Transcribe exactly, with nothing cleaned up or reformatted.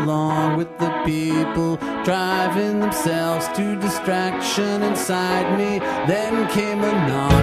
along with the people, driving themselves to distraction inside me. Then came a knock.